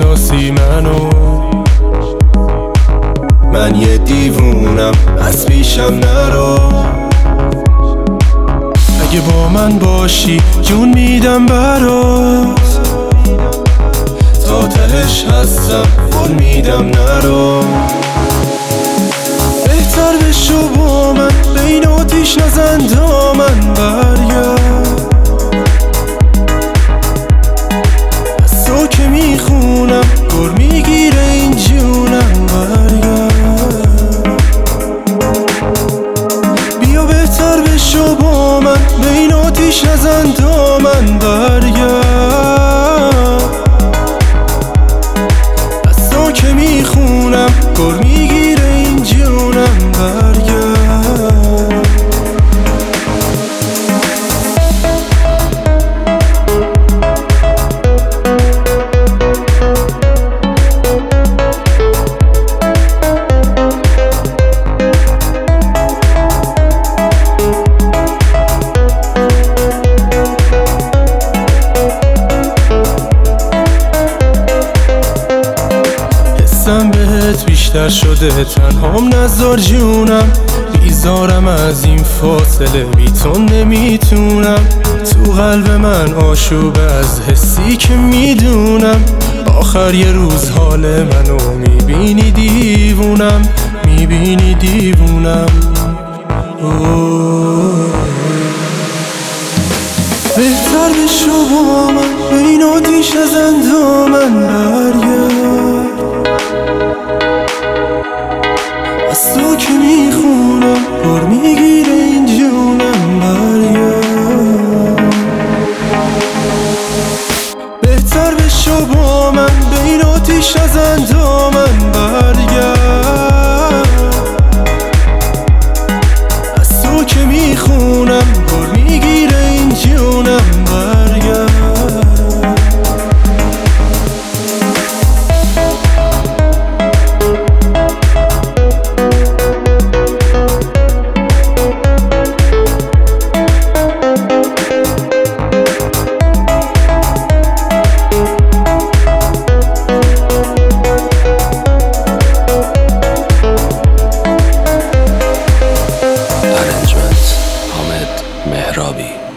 میشناسی منو، من یه دیوونم از پیشم نرو. اگه با من باشی جون میدم برات، تا تهش هستم قول میدم نرو. بهتر بشو با من، بین آتیش نزن دامن برگرد. از تو که میخونم گر میگیره این جونم برگرد. بیا بهتر بشو با من، بین آتیش نزن دامن برگرد. از تو که میخونم گر میگیره این جونم برگرد. بهت بیشتر شده، تنهام نذار جونم. بیزارم از این فاصله، بی تو نمیتونم. تو قلب من آشوب از حسی که میدونم. آخر یه روز حال منو میبینی دیوونم، میبینی دیوونم. بهتر بشو با من، بین آتیش نزن دامن برگرد. از تو که میخونم گر میگیره این جونم برگرد. بهتر بشو با من، بین آتیش نزن دامن برگرد. از تو که میخونم گر میگیره این جونم برگرد. مهرابی